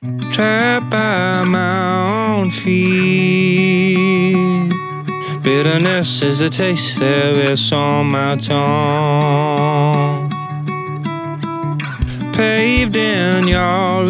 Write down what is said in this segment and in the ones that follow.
Trapped by my own feet. Bitterness is the taste that rests on my tongue. Paved in your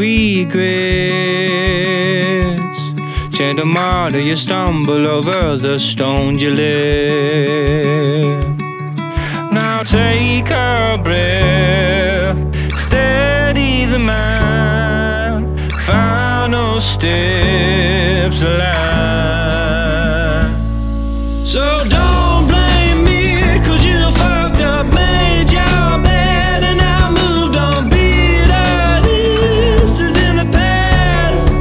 regrets, chained to martyr, you stumble over the stones you left. Now take a breath, steady the mind, final steps alive. So don't blame me, 'cause you fucked up, made your bed, and I moved on. Bitterness is in the past.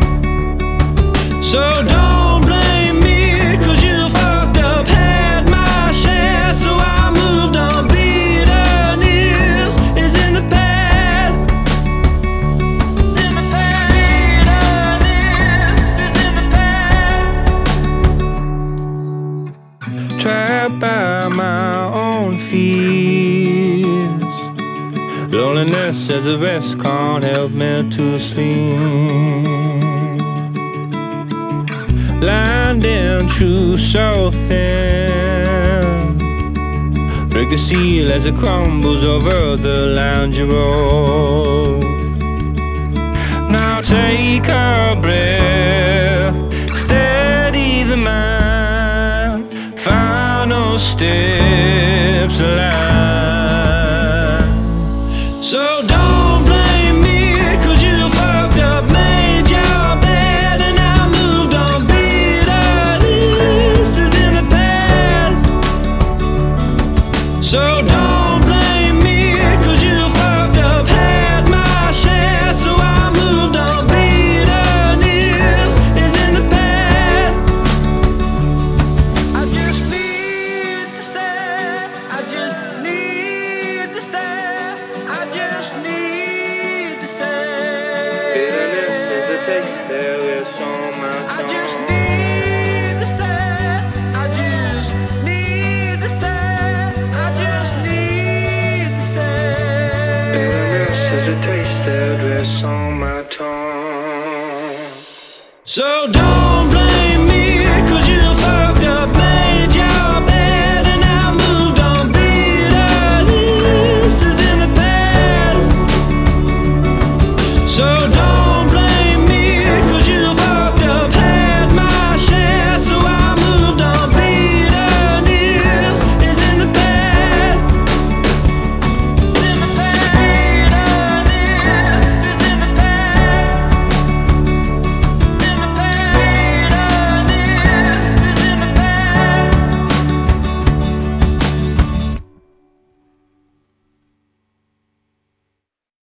So don't blame me, 'cause you fucked up, had my share, so I moved on. Bitterness is in the past. In the past. Bitterness is in the past. Trapped by my own fears. Loneliness as a rest can't help me to sleep. Lined in truth so thin, break the seal as it crumbles over the lounge road. Now take a breath, steady the mind, final steps alive. So don't blame me, 'cause you fucked up, made your bed, and I moved on. Bitterness is in the past. So don't blame me, 'cause you fucked up, had my share, so I moved on. Bitterness is in the past. I just need to say, I just need to say, I just need to say. Bitterness is the taste that rests on my tongue. I just need to say, I just need to say, I just need to say. Bitterness is the taste that rests on my tongue. So don't blame